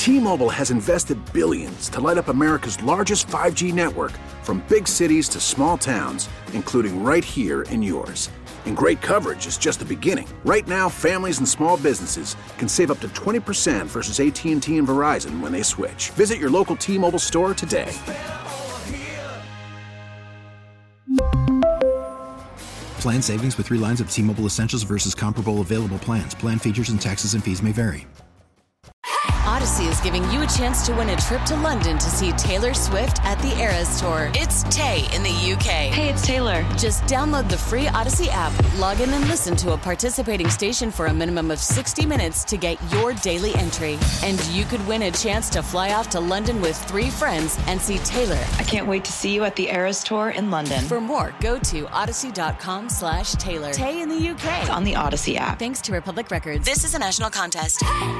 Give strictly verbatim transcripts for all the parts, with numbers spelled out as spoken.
T-Mobile has invested billions to light up America's largest five G network, from big cities to small towns, including right here in yours. And great coverage is just the beginning. Right now, families and small businesses can save up to twenty percent versus A T and T and Verizon when they switch. Visit your local T-Mobile store today. Plan savings with three lines of T-Mobile Essentials versus comparable available plans. Plan features and taxes and fees may vary. Odyssey is giving you a chance to win a trip to London to see Taylor Swift at the Eras Tour. It's Tay in the U K. Hey, it's Taylor. Just download the free Odyssey app, log in and listen to a participating station for a minimum of sixty minutes to get your daily entry. And you could win a chance to fly off to London with three friends and see Taylor. I can't wait to see you at the Eras Tour in London. For more, go to odyssey.com slash Taylor. Tay in the U K. It's on the Odyssey app. Thanks to Republic Records. This is a national contest.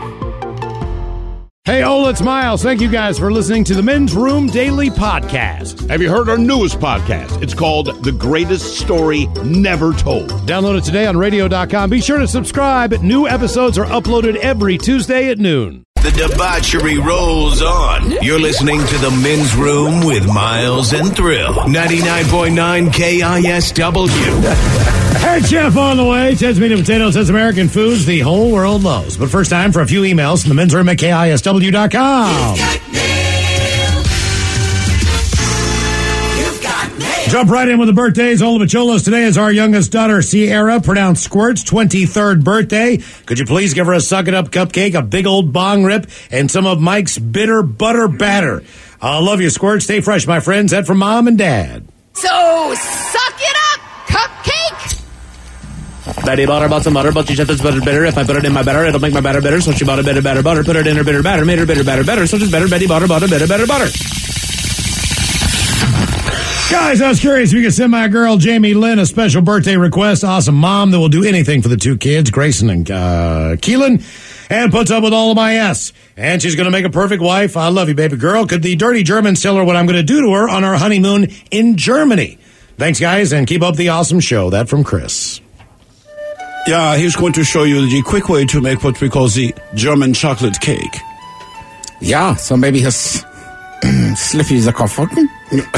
Hey, Ola, it's Miles. Thank you guys for listening to the Men's Room Daily Podcast. Have you heard our newest podcast? It's called The Greatest Story Never Told. Download it today on radio dot com. Be sure to subscribe. New episodes are uploaded every Tuesday at noon. The debauchery rolls on. You're listening to The Men's Room with Miles and Thrill. ninety-nine point nine K I S W. Hey, Chef on the way. Ted's Meat and Potatoes says American foods the whole world loves. But first time for a few emails from the men's room at K I S W dot com. Jump right in with the birthdays. Ola Macholos. Today is our youngest daughter, Sierra, pronounced Squirt's twenty-third birthday. Could you please give her a suck it up cupcake, a big old bong rip, and some of Mike's bitter butter batter? I love you, Squirt. Stay fresh, my friends. That from Mom and Dad. So, suck it up, cupcake! Betty bought her bought some butter, but she said it's butter bitter. If I put it in my batter, it'll make my batter bitter. So she bought a bitter batter butter, put it in her bitter batter, made her bitter batter better. So she's better. Betty bought her bought a bitter batter butter. Guys, I was curious if you could send my girl Jamie Lynn a special birthday request. Awesome mom that will do anything for the two kids, Grayson and uh, Keelan, and puts up with all of my S. And she's going to make a perfect wife. I love you, baby girl. Could the dirty Germans tell her what I'm going to do to her on our honeymoon in Germany? Thanks, guys, and keep up the awesome show. That from Chris. Yeah, he's going to show you the quick way to make what we call the German chocolate cake. Yeah, so maybe his Slippy is a Karpfhofen?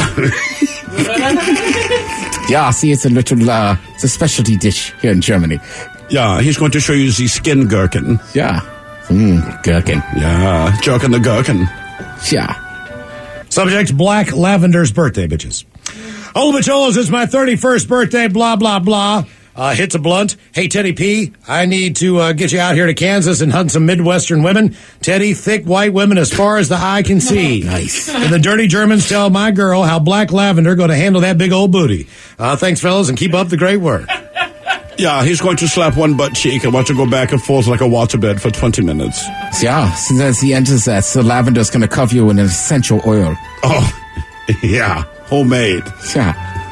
Yeah, see, it's a little, uh, it's a specialty dish here in Germany. Yeah, he's going to show you the skin gherkin. Yeah. Mmm, gherkin. Yeah, jerking the gherkin. Yeah. Subject, Black Lavender's birthday, bitches. Ola Macholos, it's my thirty-first birthday, blah, blah, blah. Uh, hits a blunt. Hey, Teddy P, I need to uh, get you out here to Kansas and hunt some Midwestern women. Teddy, thick white women as far as the eye can see. Nice. And the dirty Germans tell my girl how Black Lavender going to handle that big old booty. Uh, thanks, fellas, and keep up the great work. Yeah, he's going to slap one butt cheek and watch it go back and forth like a waterbed for twenty minutes. Yeah, since he enters that, so Lavender's going to cover you in an essential oil. Oh, yeah, homemade. Yeah.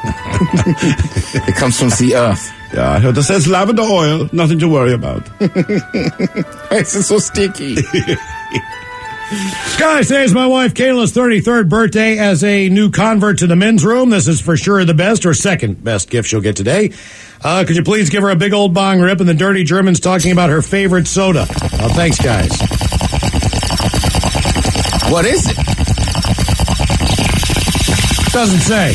It comes from the earth. Yeah, I heard it says lavender oil, nothing to worry about. It's so sticky. Guys, today is my wife Kayla's thirty-third birthday. As a new convert to the men's room, this is for sure the best or second best gift she'll get today. Uh, could you please give her a big old bong rip and the dirty Germans talking about her favorite soda? Oh, thanks, guys. What is it? Doesn't say.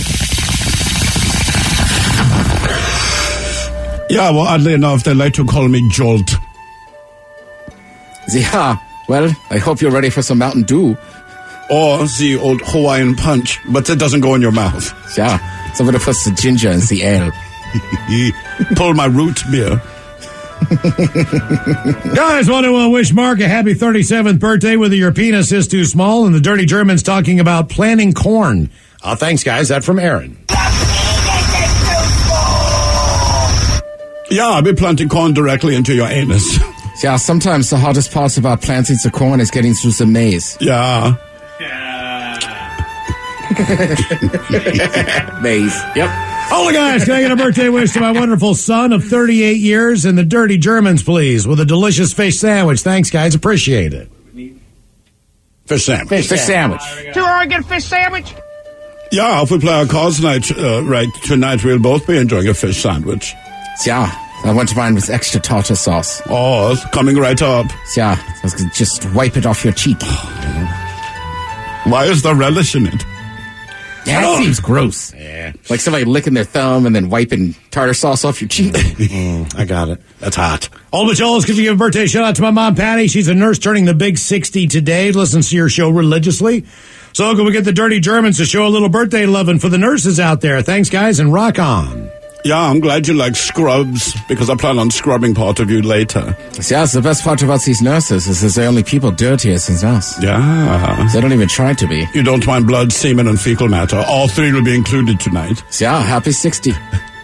Yeah, well, oddly enough, they like to call me Jolt. Yeah, well, I hope you're ready for some Mountain Dew. Or the old Hawaiian punch, but that doesn't go in your mouth. Yeah, somebody puts the ginger in the ale. Pull my root beer. Guys, want to uh, wish Mark a happy thirty-seventh birthday, whether your penis is too small, and the dirty Germans talking about planting corn. Uh, thanks, guys. That from Aaron. Yeah, I'll be planting corn directly into your anus. Yeah, sometimes the hardest parts about planting the corn is getting through the maze. Yeah. Maze. Yep. All the guys, can I get a birthday wish to my wonderful son of thirty-eight years and the dirty Germans, please, with a delicious fish sandwich. Thanks, guys. Appreciate it. Fish sandwich. Fish, fish sandwich. Do I get a fish sandwich? Yeah, if we play our cards night, uh, right tonight, we'll both be enjoying a fish sandwich. Yeah, I went to mine with extra tartar sauce. Oh, it's coming right up. Yeah, just wipe it off your cheek. Why is there relish in it? Yeah, that seems gross. Yeah. Like somebody licking their thumb and then wiping tartar sauce off your cheek. mm, I got it. That's hot. Old Macholas, could you give a birthday shout out to my mom, Patty? She's a nurse turning the big sixty today. Listens to your show religiously. So can we get the Dirty Germans to show a little birthday loving for the nurses out there? Thanks, guys, and rock on. Yeah, I'm glad you like scrubs, because I plan on scrubbing part of you later. Yeah, it's the best part about these nurses is that they're the only people dirtiest than us. Yeah. They don't even try to be. You don't mind blood, semen, and fecal matter. All three will be included tonight. Yeah, happy sixty.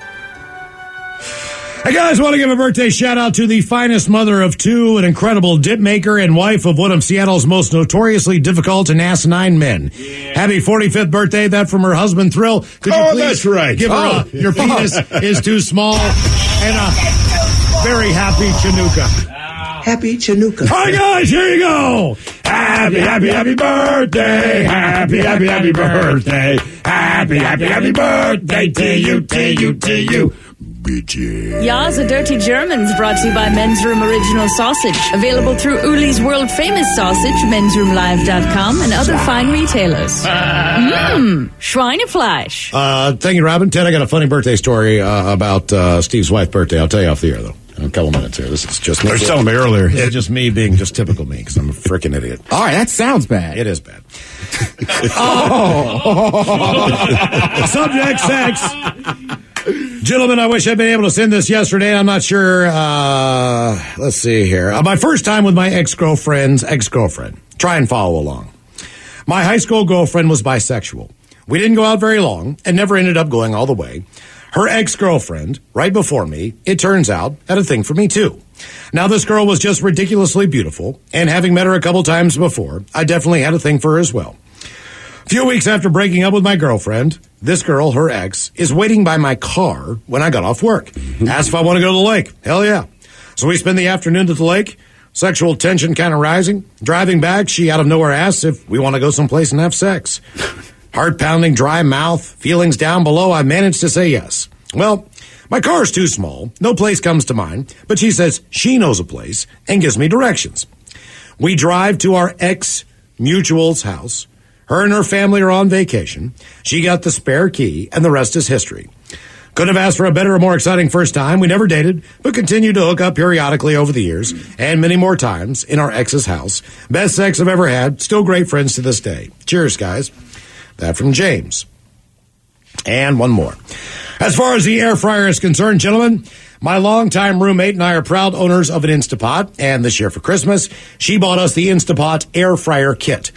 Hey, guys, want to give a birthday shout-out to the finest mother of two, an incredible dip maker and wife of one of Seattle's most notoriously difficult and asinine men. Yeah. Happy forty-fifth birthday, that from her husband, Thrill. Could you oh, please that's right. give her oh. a, your penis is too small, and a very happy Chinooka. Happy Chinooka. All right, guys, here you go. Happy, happy, happy birthday. Happy, happy, happy birthday. Happy, happy, happy birthday to you, to you, to you. Yas, the Dirty Germans, brought to you by Men's Room Original Sausage. Available through Uli's World Famous Sausage, mens room live dot com, and other fine retailers. Mmm, Schweinefleisch. Uh, thank you, Robin. Ted, I got a funny birthday story uh, about uh, Steve's wife's birthday. I'll tell you off the air, though, in a couple minutes here. This is just me. You were telling me earlier. It's just me being just typical me, because I'm a freaking idiot. All right, that sounds bad. It is bad. oh! Subject, sex. Gentlemen, I wish I'd been able to send this yesterday. I'm not sure. Uh, let's see here. Uh, my first time with my ex-girlfriend's ex-girlfriend. Try and follow along. My high school girlfriend was bisexual. We didn't go out very long and never ended up going all the way. Her ex-girlfriend, right before me, it turns out, had a thing for me too. Now, this girl was just ridiculously beautiful, and having met her a couple times before, I definitely had a thing for her as well. A few weeks after breaking up with my girlfriend, this girl, her ex, is waiting by my car when I got off work. Asked if I want to go to the lake. Hell yeah. So we spend the afternoon at the lake, sexual tension kind of rising. Driving back, she out of nowhere asks if we want to go someplace and have sex. Heart pounding, dry mouth, feelings down below, I managed to say yes. Well, my car's too small, no place comes to mind, but she says she knows a place and gives me directions. We drive to our ex-mutual's house. Her and her family are on vacation. She got the spare key, and the rest is history. Couldn't have asked for a better or more exciting first time. We never dated, but continued to hook up periodically over the years, and many more times in our ex's house. Best sex I've ever had. Still great friends to this day. Cheers, guys. That from James. And one more. As far as the air fryer is concerned, gentlemen, my longtime roommate and I are proud owners of an Instapot, and this year for Christmas, she bought us the Instapot air fryer kit.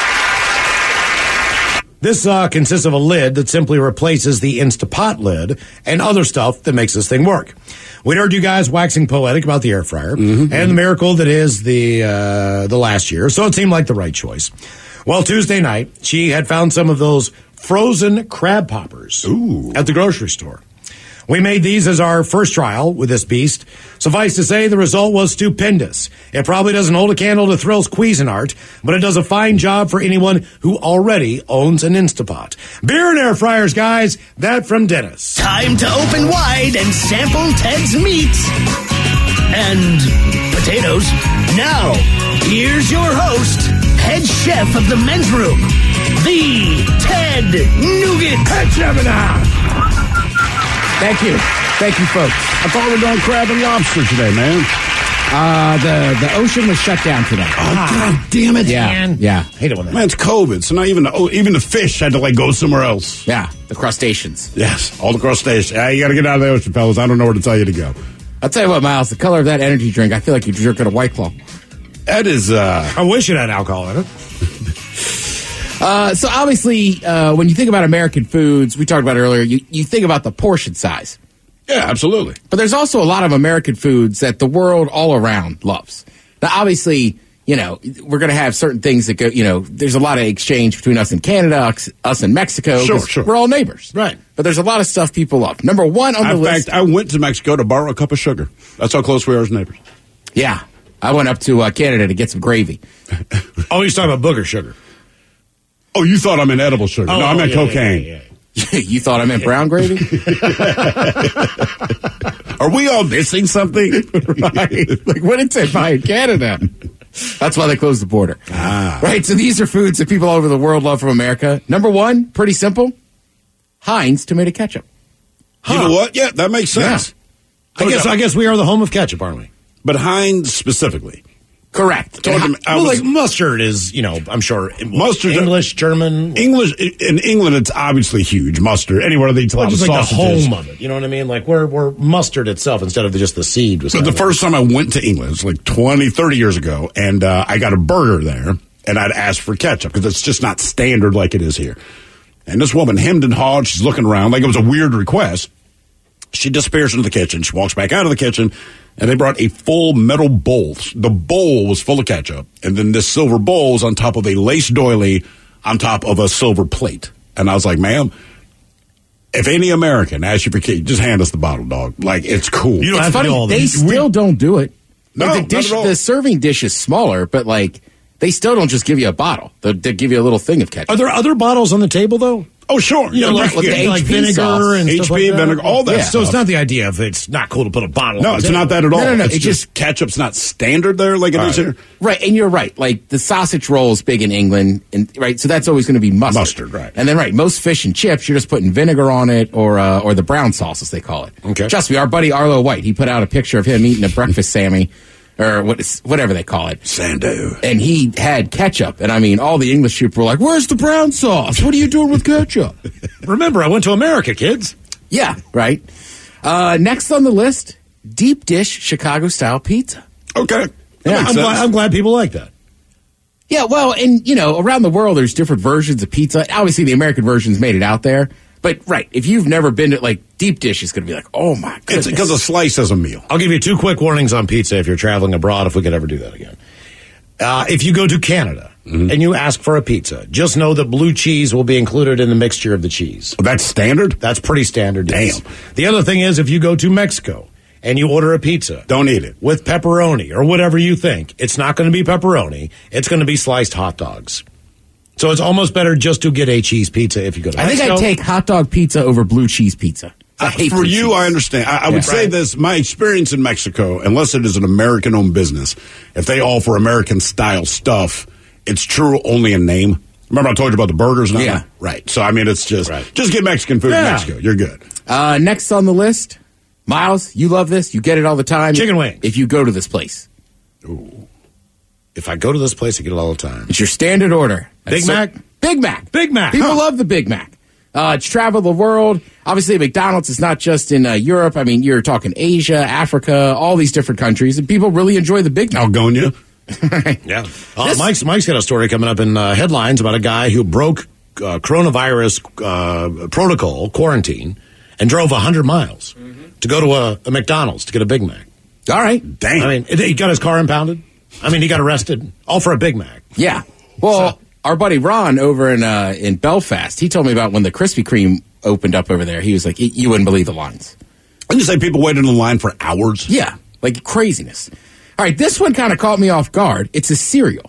This uh, consists of a lid that simply replaces the Instapot lid and other stuff that makes this thing work. We'd heard you guys waxing poetic about the air fryer mm-hmm. and the miracle that is the uh, the last year, so it seemed like the right choice. Well, Tuesday night, she had found some of those frozen crab poppers Ooh. At the grocery store. We made these as our first trial with this beast. Suffice to say, the result was stupendous. It probably doesn't hold a candle to Thrill's Cuisinart, but it does a fine job for anyone who already owns an Instapot. Beer and air fryers, guys. That from Dennis. Time to open wide and sample Ted's meat and potatoes. Now, here's your host, head chef of the men's room, the Ted Nugent. Head chef in the house. Thank you. Thank you, folks. I thought we were doing crab and lobster today, man. Uh, the, the ocean was shut down today. Oh, God damn it. Yeah, man. yeah. Hate it when that. Man, it's COVID, so not even the, oh, even the fish had to, like, go somewhere else. Yeah, the crustaceans. Yes, all the crustaceans. Yeah, you got to get out of the ocean, fellas. I don't know where to tell you to go. I'll tell you what, Miles, the color of that energy drink, I feel like you're drinking a White Claw. That is, uh... I wish it had alcohol in it. Uh, so obviously, uh, when you think about American foods, we talked about earlier, you, you think about the portion size. Yeah, absolutely. But there's also a lot of American foods that the world all around loves. Now, obviously, you know, we're going to have certain things that go, you know, there's a lot of exchange between us and Canada, us, us and Mexico. Sure, sure. We're all neighbors. Right. But there's a lot of stuff people love. Number one on the In list. fact, I went to Mexico to borrow a cup of sugar. That's how close we are as neighbors. Yeah. I went up to uh, Canada to get some gravy. Oh, he's talking about booger sugar. Oh, you thought I meant edible sugar. Oh, no, I meant yeah, cocaine. Yeah, yeah, yeah. You thought I meant brown gravy? Are we all missing something? Right. Like, what did it say buy in Canada? That's why they closed the border. Ah. Right, so these are foods that people all over the world love from America. Number one, pretty simple, Heinz tomato ketchup. You know what? Yeah, that makes sense. I guess I guess we are the home of ketchup, aren't we? But Heinz specifically. Correct. Told him I well, was- like mustard is, you know, I'm sure Mustard- English, German. English in England, it's obviously huge. Mustard anywhere they eat Well, like just the like the sausages. home of it. You know what I mean? Like we're we're mustard itself instead of the, just the seed. Was But the first time I went to England, it's like twenty, thirty years ago, and uh, I got a burger there, and I'd asked for ketchup because it's just not standard like it is here. And this woman hemmed and hawed. She's looking around like it was a weird request. She disappears into the kitchen. She walks back out of the kitchen, and they brought a full metal bowl. The bowl was full of ketchup, and then this silver bowl was on top of a lace doily on top of a silver plate. And I was like, ma'am, if any American asks you for ketchup, just hand us the bottle, dog. Like, it's cool. You don't It's have to funny, do all they this. still don't do it. No, Like, the not dish, at all. the serving dish is smaller, but like they still don't just give you a bottle. They they give you a little thing of ketchup. Are there other bottles on the table though? Oh, sure. You know, Yeah, like, like like, the like H P vinegar sauce. and stuff H P, like that? vinegar, all that Yeah. So it's stuff. not the idea of it's not cool to put a bottle. No, on it's the not table. that at all. No, no, no, It's it just ketchup's not standard there like it is Right. here. Right, and you're right. Like the sausage roll is big in England, and right, so that's always going to be mustard. Mustard, right. And then right, most fish and chips, you're just putting vinegar on it, or uh, or the brown sauce as they call it. Okay. Trust me, our buddy Arlo White, he put out a picture of him eating a breakfast Sammy, or what is, whatever they call it. Sando. And he had ketchup, and I mean, all the English people were like, "Where's the brown sauce? What are you doing with ketchup?" Remember, I went to America, kids. Yeah, right. Uh, next on the list, deep dish Chicago style pizza. Okay. Yeah, I'm glad, I'm glad people like that. Yeah, well, and you know, around the world, there's different versions of pizza. Obviously, the American version's made it out there. But right, if you've never been to like deep dish, it's going to be like, oh my goodness. It's because a slice is a meal. I'll give you two quick warnings on pizza if you're traveling abroad, if we could ever do that again. Uh, if you go to Canada Mm-hmm. and you ask for a pizza, just know that blue cheese will be included in the mixture of the cheese. That's standard? That's pretty standard. yes. Damn. The other thing is, if you go to Mexico and you order a pizza, Don't eat it. with pepperoni or whatever you think, it's not going to be pepperoni. It's going to be sliced hot dogs. So it's almost better just to get a cheese pizza if you go to I think Mexico. I'd take hot dog pizza over blue cheese pizza. I Uh, hate for blue you, cheese. I understand. I, I would Yeah. say Right. this: my experience in Mexico, unless it is an American-owned business, if they offer American-style stuff, it's true only in name. Remember, I told you about the burgers. And all Yeah. that? Right. So I mean, it's just Right. just get Mexican food Yeah. in Mexico. You're good. Uh, next on the list, Miles, you love this. You get it all the time. Chicken wings. If you go to this place, If I go to this place, I get it all the time. it's your standard order. Big That's Mac? Big Mac. Big Mac. People Huh. love the Big Mac. Uh, it's traveled the world. Obviously, McDonald's is not just in uh, Europe. I mean, you're talking Asia, Africa, all these different countries, and people really enjoy the Big Mac. Algonia. Yeah. Uh, Mike's, Mike's got a story coming up in uh, headlines about a guy who broke uh, coronavirus uh, protocol, quarantine, and drove one hundred miles to go to a, a McDonald's to get a Big Mac. All right. Damn. I mean, it, he got his car impounded. I mean, he got arrested, all for a Big Mac. Yeah. Well, So- our buddy Ron over in uh, in Belfast, he told me about when the Krispy Kreme opened up over there. He was like, "Y- you wouldn't believe the lines. And you say people waited in the line for hours. Yeah, like craziness. All right, this one kind of caught me off guard. It's a cereal.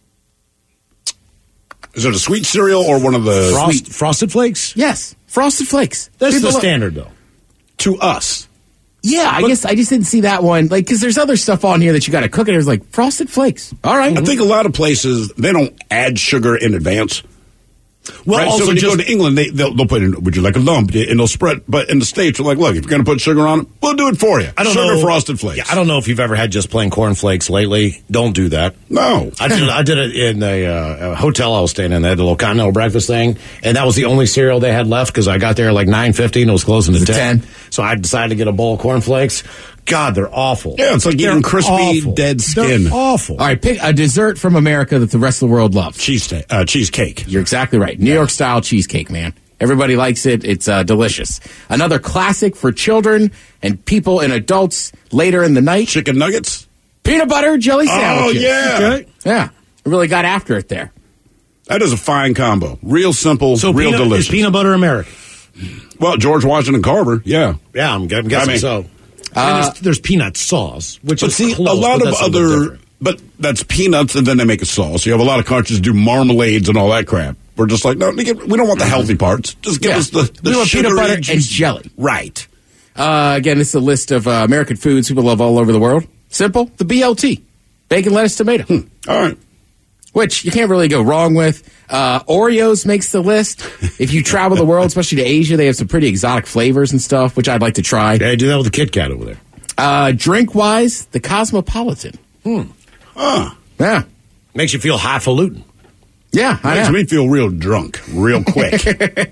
Is it a sweet cereal or one of the Frost, Frosted Flakes? Yes, Frosted Flakes. That's People the lo- standard, though. to us? Yeah, I guess I just didn't see that one. Like, because there's other stuff on here that you got to cook it. There's like Frosted Flakes. All right. I think a lot of places they don't add sugar in advance. Well, right? also so when you just- go to England, they, they'll, they'll put in, would you like a lump? And they'll spread. But in the States, they're like, look, if you're going to put sugar on it, we'll do it for you. I don't sugar know. Frosted Flakes. Yeah, I don't know if you've ever had just plain cornflakes lately. Don't do that. No. I did. I did it in a, uh, a hotel I was staying in. They had the little continental breakfast thing, and that was the only cereal they had left because I got there at like nine fifty and it was closing to Was it ten. ten? So I decided to get a bowl of cornflakes. God, they're awful. Yeah, it's like They're eating crispy, awful. dead skin. They're awful. All right, pick a dessert from America that the rest of the world loves. Cheese, uh, cheesecake. You're exactly right. New York style cheesecake, man. Everybody likes it. It's uh, delicious. Another classic for children and people and adults later in the night. Chicken nuggets. Peanut butter jelly Oh, sandwiches. yeah. Okay. Yeah. Really got after it there. That is a fine combo. Real simple, So real peanut, delicious. is peanut butter American? Well, George Washington Carver, yeah. Yeah, I'm, I'm guessing I mean- so. I mean, there's, there's peanut sauce, which But is see, close, a lot but of that's little other, different. but that's peanuts and then they make a sauce. You have a lot of countries do marmalades and all that crap. we're just like, no, we don't want the healthy parts. Just give Yeah. us the, the We want peanut sugary butter and juice. jelly. Right. Uh, again, this is a list of uh, American foods people love all over the world. Simple. The B L T. Bacon, lettuce, tomato. Hmm. All right. Which you can't really go wrong with. Uh, Oreos makes the list. If you travel the world, especially to Asia, they have some pretty exotic flavors and stuff, which I'd like to try. Yeah, do that with the Kit Kat over there. Uh, drink-wise, the Cosmopolitan. Hmm. Huh. Yeah. Makes you feel highfalutin. Yeah, I Makes know. me feel real drunk, real quick.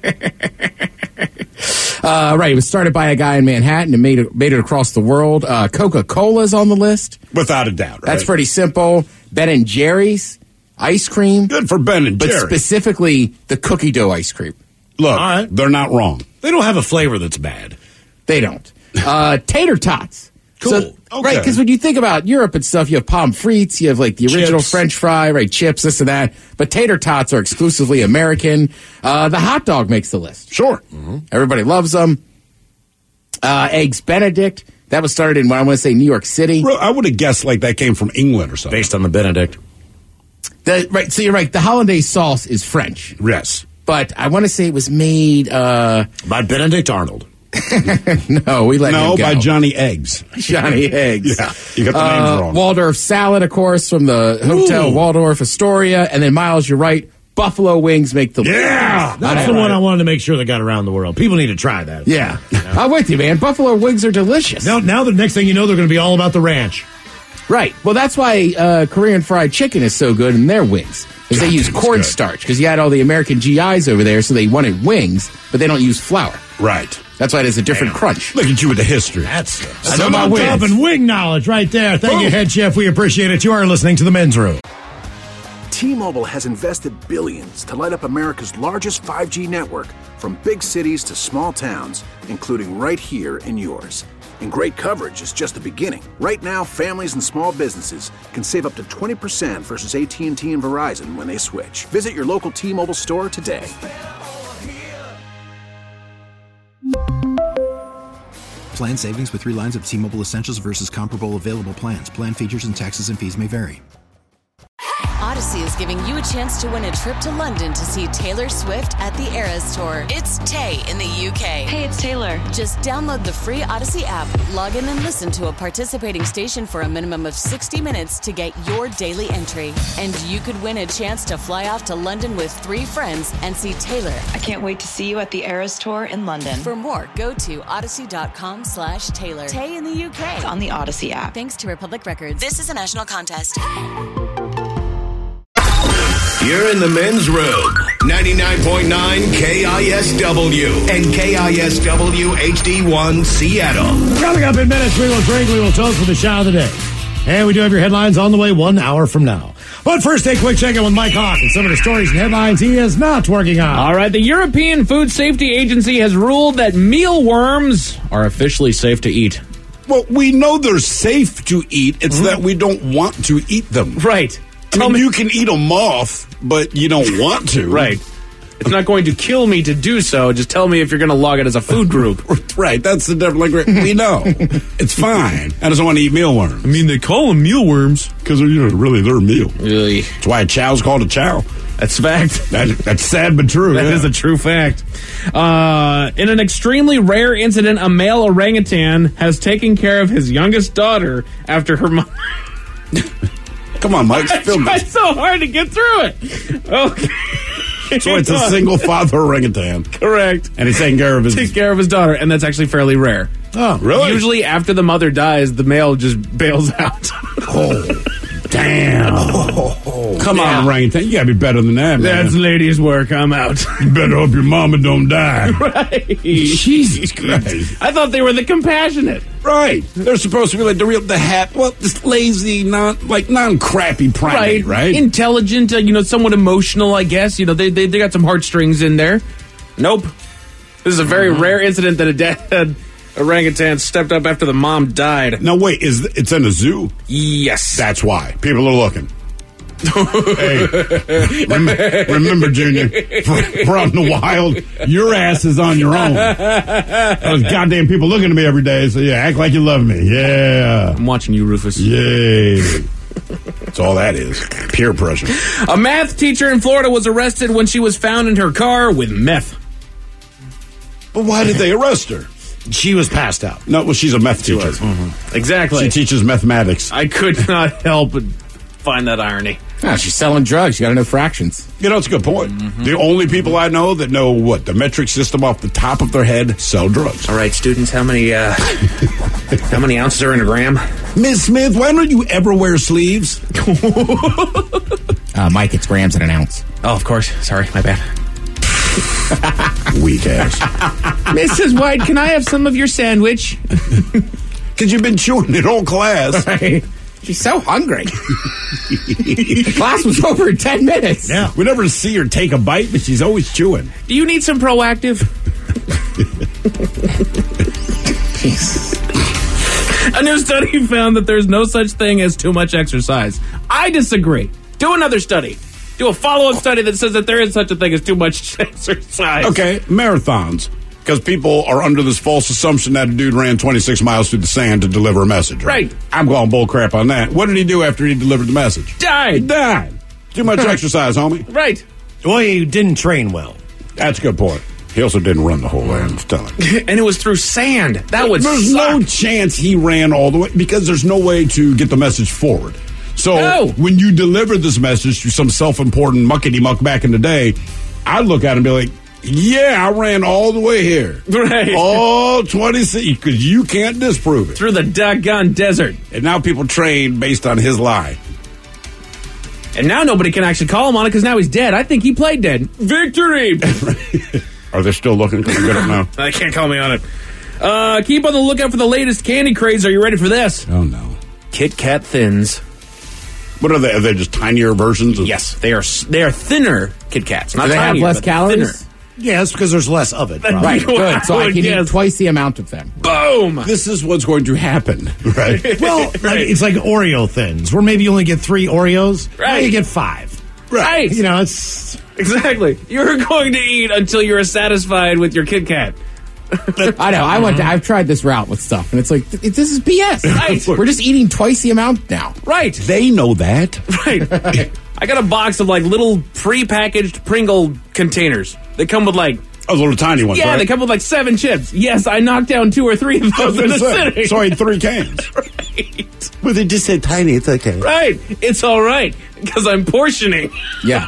Uh, right, it was started by a guy in Manhattan and made it, made it across the world. Uh, Coca-Cola's on the list. Without a doubt, right? That's pretty simple. Ben and Jerry's ice cream. Good for Ben and But Jerry. specifically the cookie dough ice cream. Look, All right. they're not wrong. They don't have a flavor that's bad. They don't. Uh, tater tots. Cool. So, Okay. Right, because when you think about Europe and stuff, you have pommes frites, you have like the original Chips. French fry, right? Chips, this and that. But tater tots are exclusively American. Uh, the hot dog makes the list. Sure. Mm-hmm. Everybody loves them. Uh, Eggs Benedict. That was started in, what I want to say, New York City. Real- I would have guessed like that came from England or something. Based on the Benedict. The, right, so you're right. The hollandaise sauce is French. Yes. But I want to say it was made, uh, By Benedict Arnold. no, we let No, him go. by Johnny Eggs. Johnny Eggs. Yeah, you got the names Uh, wrong. Waldorf salad, of course, from the Hotel Ooh. Waldorf Astoria. And then, Miles, you're right. Buffalo wings make the Yeah, list. That's the one I wanted to make sure they got around the world. People need to try that. Yeah. I'm with you, man. Buffalo wings are delicious. Now, now the next thing you know, they're going to be all about the ranch. Right. Well, that's why uh, Korean fried chicken is so good in their wings. Because they use It's good. cornstarch. Because you had all the American G Is over there, so they wanted wings, but they don't use flour. Right. That's why it has a different crunch. Look at you with the history. That's I know my wings. and wing knowledge right there. Thank you, Boom. head chef. We appreciate it. You are listening to the Men's Room. T-Mobile has invested billions to light up America's largest five G network, from big cities to small towns, including right here in yours. And great coverage is just the beginning. Right now, families and small businesses can save up to twenty percent versus A T and T and Verizon when they switch. Visit your local T-Mobile store today. Plan savings with three lines of T-Mobile Essentials versus comparable available plans. Plan features and taxes and fees may vary. Odyssey is giving you a chance to win a trip to London to see Taylor Swift at the Eras Tour. It's Tay in the U K. Hey, it's Taylor. Just download the free Odyssey app, log in and listen to a participating station for a minimum of sixty minutes to get your daily entry. And you could win a chance to fly off to London with three friends and see Taylor. I can't wait to see you at the Eras Tour in London. For more, go to odyssey.com slash Taylor. Tay in the U K. on the Odyssey app. Thanks to Republic Records. This is a national contest. You're in the men's room. ninety-nine point nine K I S W and K I S W H D one Seattle. Coming up in minutes, we will drink, we will toast for the shot of the day. And we do have your headlines on the way one hour from now. But first, a quick check-in with Mike Hawk and some of the stories and headlines he is not working on. All right, the European Food Safety Agency has ruled that mealworms are officially safe to eat. Well, we know they're safe to eat. It's Mm-hmm. that we don't want to eat them. Right. I mean, you can eat a moth, but you don't want to. Right. It's not going to kill me to do so. Just tell me if you're going to log it as a food group. Right. That's the difference. Like, we know. It's fine. I just want to eat mealworms. I mean, they call them mealworms. Because they're, you know, really, they're a meal. Really? That's why a chow's called a chow. That's fact. That, that's sad but true. That yeah. is a true fact. Uh, in an extremely rare incident, a male orangutan has taken care of his youngest daughter after her mother... Come on, Mike. I Film tried this. so hard to get through it. Okay. So it's a single father orangutan. Correct. And he's taking care of his... Takes care of his daughter, and that's actually fairly rare. Oh, really? Usually after the mother dies, the male just bails out. Oh, damn. Oh, come Yeah. on, orangutan. You got to be better than that, man. That's ladies' work. I'm out. You better hope your mama don't die. Right. Jesus Christ. I thought they were the compassionate. Right. They're supposed to be like the real, the hat, well, this lazy, non, like non-crappy primate, right? Intelligent, uh, you know, somewhat emotional, I guess. You know, they, they, they got some heartstrings in there. Nope. This is a very rare incident that a dad orangutan stepped up after the mom died. Now, wait, is it's in a zoo? Yes. That's why. People are looking. Hey, rem- remember, Junior, for, for out in the wild, your ass is on your own. Those goddamn people looking at me every day, so yeah, act like you love me. Yeah. I'm watching you, Rufus. Yay. That's all that is. Peer pressure. A math teacher in Florida was arrested when she was found in her car with meth. But why did they arrest her? She was passed out. No, well, she's a meth teacher. Mm-hmm. Exactly. She teaches mathematics. I could not help but find that irony. Oh, she's selling drugs. You got to know fractions. You know, it's a good point. Mm-hmm. The only people I know that know what the metric system off the top of their head sell drugs. All right, students, how many uh, how many ounces are in a gram? Miss Smith, why don't you ever wear sleeves? uh, Mike, it's grams in an ounce. Oh, of course. Sorry, my bad. Weak ass. Missus White, can I have some of your sandwich? Because you've been chewing it all class. Right. She's so hungry. The class was over in ten minutes. Yeah. We never see her take a bite, but she's always chewing. Do you need some Proactive? A new study found that there's no such thing as too much exercise. I disagree. Do another study. Do a follow-up study that says that there is such a thing as too much exercise. Okay, marathons. Because people are under this false assumption that a dude ran twenty-six miles through the sand to deliver a message. Right. right. I'm going bull crap on that. What did he do after he delivered the message? Died. He died. Too much exercise, homie. Right. Well, he didn't train well. That's a good point. He also didn't run the whole way, I'm telling you. And it was through sand. That would There's suck. no chance he ran all the way because there's no way to get the message forward. So no. when you deliver this message to some self-important muckety-muck back in the day, I look at him and be like, yeah, I ran all the way here. Right. All twenty-six, because you can't disprove it. Through the doggone desert. And now people train based on his lie. And now nobody can actually call him on it because now he's dead. I think he played dead. Victory! Are they still looking? Can I get it now? I can't call me on it. Uh, keep on the lookout for the latest candy craze. Are you ready for this? Oh, no. Kit Kat Thins. What are they? Are they just tinier versions? Of- yes, they are They are thinner Kit Kats. Not Do they tinier, have less calories? Thinner. Yes, because there's less of it. Probably. Right, good. So I can yes. eat twice the amount of them. Boom! This is what's going to happen, right? Well, right. like, it's like Oreo thins, where maybe you only get three Oreos. Right. Now you get five. Right. You know, it's... Exactly. You're going to eat until you're satisfied with your Kit Kat. I know. I went. To, I've tried this route with stuff, and it's like th- this is B S. Right. We're just eating twice the amount now. Right. They know that. Right. I got a box of like little pre-packaged Pringle containers. They come with like Oh, the little tiny ones, yeah, right? they come with like seven chips. Yes, I knocked down two or three of those in a sitting. So I had three cans. Right. But they just said tiny. It's okay. Right. It's all right because I'm portioning. Yeah.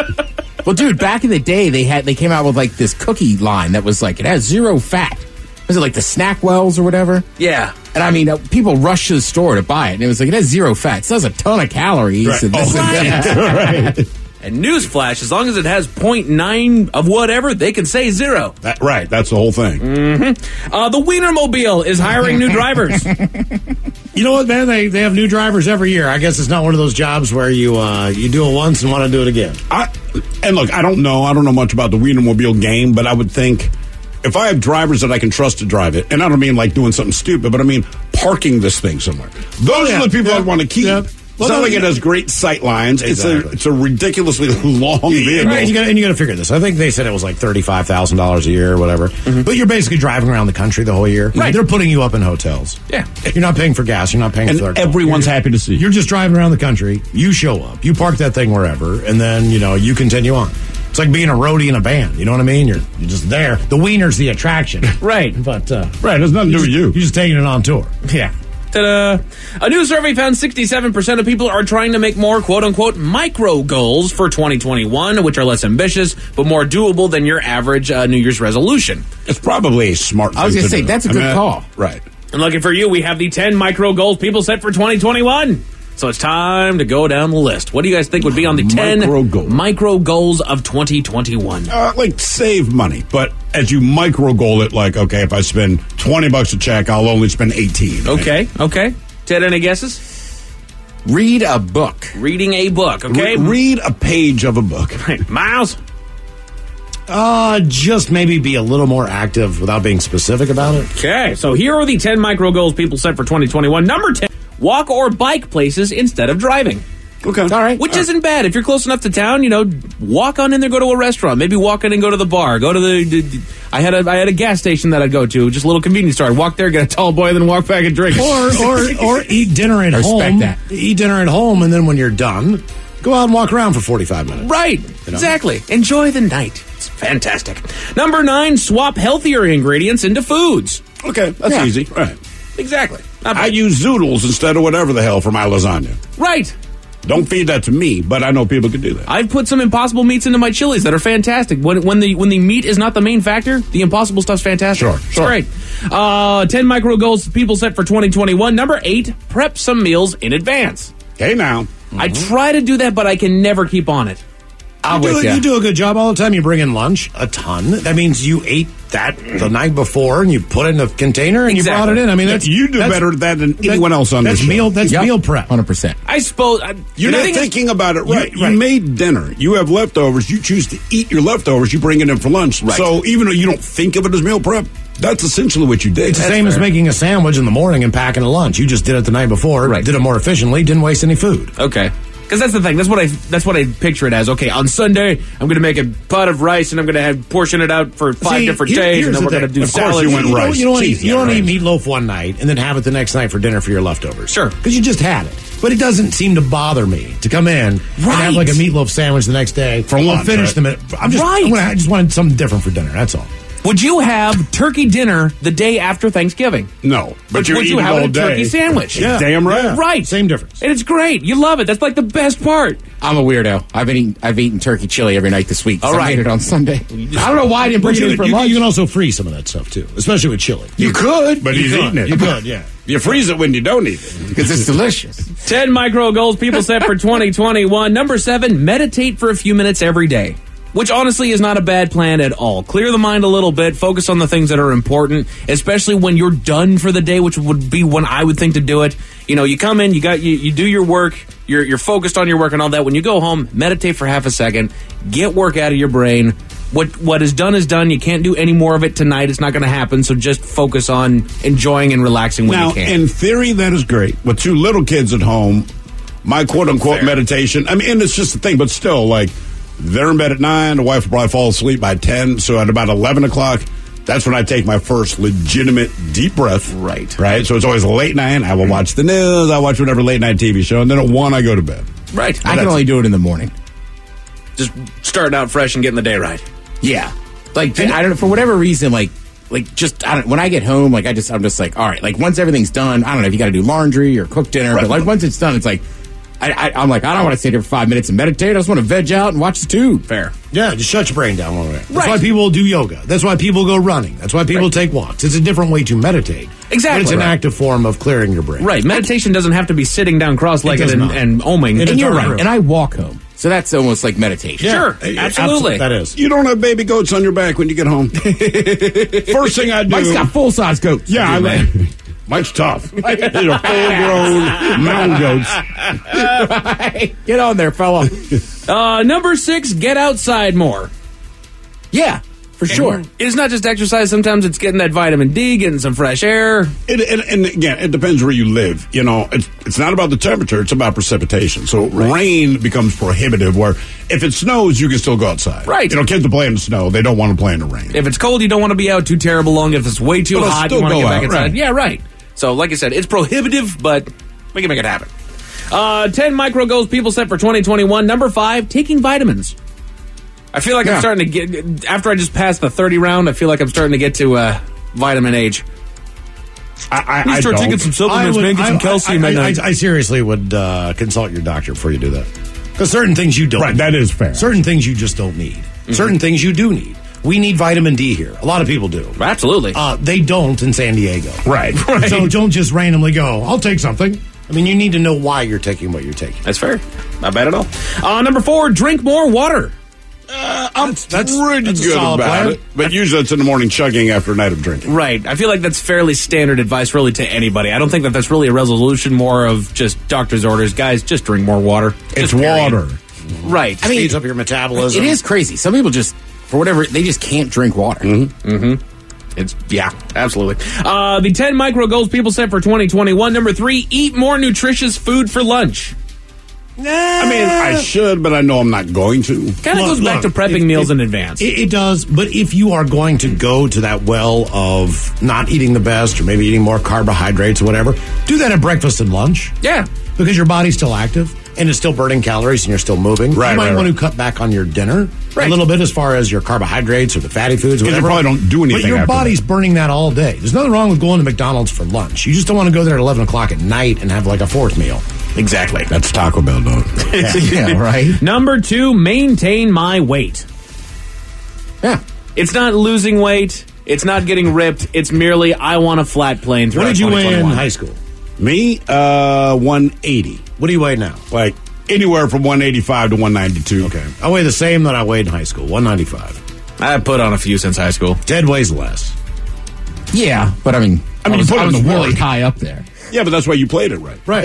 Well, dude, back in the day, they had they came out with like this cookie line that was like it has zero fat. Was it like the Snackwells or whatever? Yeah. And I mean, uh, people rushed to the store to buy it, and it was like it has zero fat. It still has a ton of calories. Right. And this Oh, and that. right. And newsflash, as long as it has zero point nine of whatever, they can say zero. That, right. That's the whole thing. Mm-hmm. Uh, the Wienermobile is hiring new drivers. You know what, man? They they have new drivers every year. I guess it's not one of those jobs where you uh, you do it once and want to do it again. I, and look, I don't know. I don't know much about the Wienermobile game, but I would think if I have drivers that I can trust to drive it, and I don't mean like doing something stupid, but I mean parking this thing somewhere. Those Oh, yeah. are the people Yeah. I want to keep. Yeah. It's Well, not no, like it yeah. has great sight lines. Exactly. It's a it's a ridiculously long vehicle. Right, you gotta, and you got to figure this. I think they said it was like thirty-five thousand dollars a year or whatever. Mm-hmm. But you're basically driving around the country the whole year. Right. They're putting you up in hotels. Yeah. You're not paying for gas. You're not paying And for their everyone's you're, happy to see you. You're just driving around the country. You show up. You park that thing wherever, and then you know you continue on. It's like being a roadie in a band. You know what I mean? You're you're just there. The wiener's the attraction. Right. But uh, Right, there's nothing to do with you. You're just taking it on tour. Yeah. Ta-da. A new survey found sixty-seven percent of people are trying to make more quote-unquote micro goals for twenty twenty-one, which are less ambitious but more doable than your average uh, New Year's resolution. It's probably a smart thing I was to gonna say do. that's a I good mean, call. Right. And lucky for you, we have the ten micro goals people set for twenty twenty-one. So it's time to go down the list. What do you guys think would be on the ten Micro goals. micro goals of twenty twenty-one? Uh, like save money, but as you micro goal it, like okay, if I spend twenty bucks a check, I'll only spend eighteen. right? Okay, okay. Ted, any guesses? Read a book. Reading a book, okay? Re- read a page of a book. Right. Miles? Uh, just maybe be a little more active without being specific about it. Okay, so here are the ten micro goals people set for twenty twenty-one. Number ten, walk or bike places instead of driving. Okay. All right. Which All isn't bad. If you're close enough to town, you know, walk on in there, go to a restaurant. Maybe walk in and go to the bar. Go to the... the I had a I had a gas station that I'd go to, just a little convenience store. I'd walk there, get a tall boy, then walk back and drink. Or, or, or eat dinner at I respect home. that. Eat dinner at home, and then when you're done, go out and walk around for forty-five minutes. Right. You know? Exactly. Enjoy the night. It's fantastic. Number nine, swap healthier ingredients into foods. Okay, that's Yeah. easy. Right. Exactly. I use zoodles instead of whatever the hell for my lasagna. Right. Don't feed that to me, but I know people can do that. I've put some Impossible meats into my chilies that are fantastic. When when the when the meat is not the main factor, the Impossible stuff's fantastic. Sure, It's sure. great. Uh, ten micro goals people set for twenty twenty-one. Number eight, prep some meals in advance. Hey, now. I try to do that, but I can never keep on it. I'm You do, with ya. you do a good job all the time. You bring in lunch a ton. That means you ate that the night before and you put it in a container and Exactly. you brought it in. I mean, that's You do that's- better at that than that- anyone else on that's this show. meal. That's Yep. meal prep. one hundred percent. I suppose I, You're the not thing is- thinking about it right. You- You, right. made dinner. You have leftovers. You choose to eat your leftovers. You bring it in for lunch. Right. So even though you don't think of it as meal prep, that's essentially what you did. It's the same as making a sandwich in the morning and packing a lunch. You just did it the night before, Right. did it more efficiently, didn't waste any food. Okay. Because that's the thing. That's what I. That's what I picture it as. Okay, on Sunday, I'm going to make a pot of rice, and I'm going to have portion it out for five See, different here- days, here's and then the we're going to thing. do Of course salads. you went You don't, rice. you don't, Cheese, eat, you don't yeah, eat rice. meatloaf one night and then have it the next night for dinner for your leftovers. Sure. Because you just had it. But it doesn't seem to bother me to come in and have like a meatloaf sandwich the next day. For lunch, finish right? them. At, I'm just, Right. I'm gonna, I just wanted something different for dinner. That's all. Would you have turkey dinner the day after Thanksgiving? No, but Would you're you eating have all a day. turkey sandwich? Yeah. Damn right. Yeah. Right. Same difference. And it's great. You love it. That's like the best part. I'm a weirdo. I've been eating, I've eaten turkey chili every night this week. 'cause All I right. made it on Sunday. I don't know why I didn't bring But it you, in for you, lunch. you can also freeze some of that stuff too, especially with chili. You could, but You he's could. eating it. You could, yeah. You freeze it when you don't eat it. Because it's delicious. ten micro goals people set for twenty twenty-one. Number seven, meditate for a few minutes every day. Which honestly is not a bad plan at all. Clear the mind a little bit, focus on the things that are important, especially when you're done for the day, which would be when I would think to do it. You know, you come in, you got you, you do your work, you're you're focused on your work and all that. When you go home, meditate for half a second, get work out of your brain. What what is done is done. You can't do any more of it tonight. It's not going to happen. So just focus on enjoying and relaxing when Now, you can. in theory, that is great. With two little kids at home, my quote unquote meditation, I mean, and it's just a thing, but still, like, they're in bed at nine. The wife will probably fall asleep by ten. So at about eleven o'clock, that's when I take my first legitimate deep breath. Right. Right. So it's always a late night. I will watch the news. I watch whatever late night T V show. And then at one, I go to bed. Right. I can only do it in the morning. Just starting out fresh and getting the day right. Yeah. Like, I don't know, for whatever reason, like, like just, I don't, when I get home, like, I just, I'm just like, all right, like, once everything's done, I don't know if you got to do laundry or cook dinner, Right. but like, once it's done, it's like, I, I, I'm like, I don't want to sit here for five minutes and meditate. I just want to veg out and watch the tube. Fair. Yeah, just shut your brain down a little bit. That's Right. why people do yoga. That's why people go running. That's why people Right. take walks. It's a different way to meditate. Exactly. But it's an Right. active form of clearing your brain. Right. Meditation doesn't have to be sitting down It cross-legged does and, not. and oming. It And is you're all right. true. And I walk home. So that's almost like meditation. Sure. Yeah, Absolutely. That is. You don't have baby goats on your back when you get home. First thing I do. Mike's got full-size goats. Yeah, I I do, man. man. Mike's tough. These are full-grown mountain goats. Get on there, fella. Uh, number six, get outside more. Yeah, for sure. It's not just exercise. Sometimes it's getting that vitamin D, getting some fresh air. It, and, and again, it depends where you live. You know, it's, it's not about the temperature; it's about precipitation. So rain becomes prohibitive. Where if it snows, you can still go outside. Right. You know, kids will play in the snow; they don't want to play in the rain. If it's cold, you don't want to be out too terrible long. If it's way too But it'll hot, you still want to go get back out, inside. right. Yeah, right. So, like I said, it's prohibitive, but we can make it happen. Uh, ten micro goals people set for twenty twenty-one. Number five, taking vitamins. I feel like I'm Yeah. starting to get, after I just passed the thirty round, I feel like I'm starting to get to uh, vitamin age. I, I, Please I start don't. taking some supplements, would- man. Get some I- calcium I, at I, night. I, I seriously would uh, consult your doctor before you do that. Because certain things you don't Right, need. that is fair. Certain things you just don't need. Mm-hmm. Certain things you do need. We need vitamin D here. A lot of people do. Absolutely. Uh, they don't in San Diego. Right. Right. So don't just randomly go, I'll take something. I mean, you need to know why you're taking what you're taking. That's fair. Not bad at all. Uh, number four, drink more water. Uh, I'm That's- that's- pretty that's a good solid about plan. it, but usually it's in the morning chugging after a night of drinking. Right. I feel like that's fairly standard advice, really, to anybody. I don't think that that's really a resolution, more of just doctor's orders. Guys, just drink more water. It's Just period. water. Right. I mean, Speeds up your metabolism. it is crazy. Some people just, for whatever, they just can't drink water. Mm-hmm. It's, yeah, absolutely. Uh, the ten micro goals people set for twenty twenty-one. Number three, eat more nutritious food for lunch. I mean, I should, but I know I'm not going to. Kind of goes back to prepping if- meals if- in advance. It, it does, but if you are going to go to that well of not eating the best or maybe eating more carbohydrates or whatever, do that at breakfast and lunch. Yeah. Because your body's still active and it's still burning calories and you're still moving. Right, You might right, want right. to cut back on your dinner Right. a little bit as far as your carbohydrates or the fatty foods or Because you whatever. probably don't do anything But your after body's burning that all day. There's nothing wrong with going to McDonald's for lunch. You just don't want to go there at eleven o'clock at night and have like a fourth meal. Exactly. That's Taco Bell, dog. Yeah, right? Number two, maintain my weight. Yeah. It's not losing weight. It's not getting ripped. It's merely I want a flat plane. What did you weigh in high school? Me, uh, one eighty. What do you weigh now? Like anywhere from one eighty-five to one ninety-two. Okay. I weigh the same that I weighed in high school, one ninety-five. I put on a few since high school. Ted weighs less. Yeah, but I mean, I mean, was, you put I in was the really work. high up there. Yeah, but that's why you played it right. Right.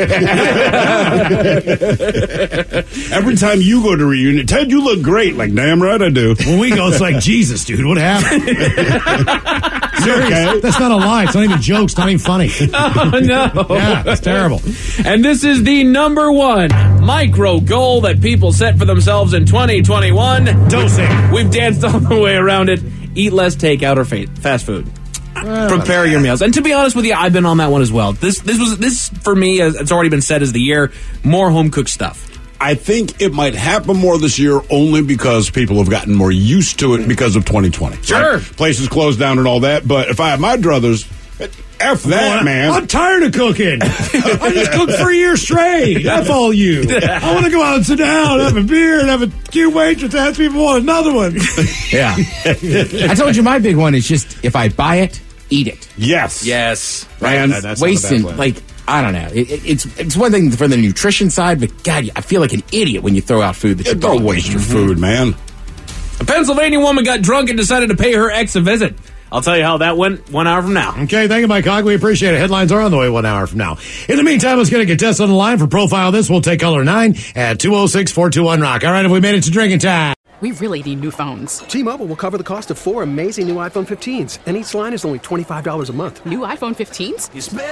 Every time you go to reunion, Ted, you look great. Like, damn right I do. When we go, it's like, Jesus, dude, what happened? Serious. Okay. That's not a lie. It's not even jokes. It's not even funny. Oh, no. Yeah, it's terrible. And this is the number one micro goal that people set for themselves in twenty twenty-one. Dosing. We've danced all the way around it. Eat less takeout or fa- fast food. Prepare your meals. And to be honest with you, I've been on that one as well. This this was this for me, as it's already been said, as the year, more home cooked stuff. I think it might happen more this year only because people have gotten more used to it because of twenty twenty. Sure. Right? Places closed down and all that. But if I had my druthers, F that, Well, man. I'm tired of cooking. I just cooked for a year straight. F all you. I want to go out and sit down, have a beer, and have a cute waitress ask me if I want another one. Yeah. I told you my big one is just if I buy it, eat it. Yes. Yes. Man, That- that's not a Wasting, bad plan. like, I don't know. It, it, it's it's one thing for the nutrition side, but God, I feel like an idiot when you throw out food that you don't don't waste your food, man. A Pennsylvania woman got drunk and decided to pay her ex a visit. I'll tell you how that went one hour from now. Okay, thank you, Mike Hogg. We appreciate it. Headlines are on the way one hour from now. In the meantime, let's get a contest on the line for Profile This. We'll take caller nine at two oh six, four two one, rock. All right, have we made it to drinking time? We really need new phones. T-Mobile will cover the cost of four amazing new iPhone fifteens, and each line is only twenty-five dollars a month. New iPhone fifteens?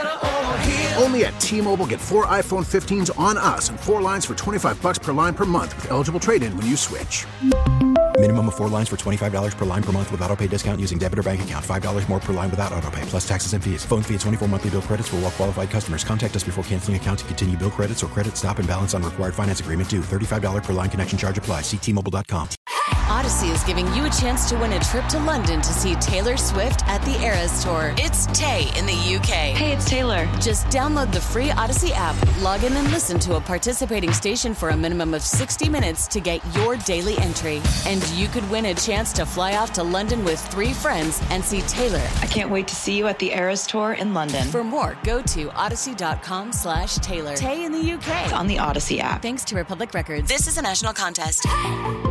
Only at T-Mobile, get four iPhone fifteens on us and four lines for twenty-five bucks per line per month with eligible trade-in when you switch. Minimum of four lines for twenty-five dollars per line per month with auto pay discount using debit or bank account. five dollars more per line without auto pay, plus taxes and fees. Phone fee at twenty-four monthly bill credits for well-qualified customers. Contact us before canceling account to continue bill credits or credit stop and balance on required finance agreement due. thirty-five dollars per line connection charge applies. See T Mobile dot com. Odyssey is giving you a chance to win a trip to London to see Taylor Swift at the Eras Tour. It's Tay in the U K. Hey, it's Taylor. Just download the free Odyssey app, log in and listen to a participating station for a minimum of sixty minutes to get your daily entry. And you could win a chance to fly off to London with three friends and see Taylor. I can't wait to see you at the Eras Tour in London. For more, go to odyssey.com slash Taylor. Tay in the U K. It's on the Odyssey app. Thanks to Republic Records. This is a national contest.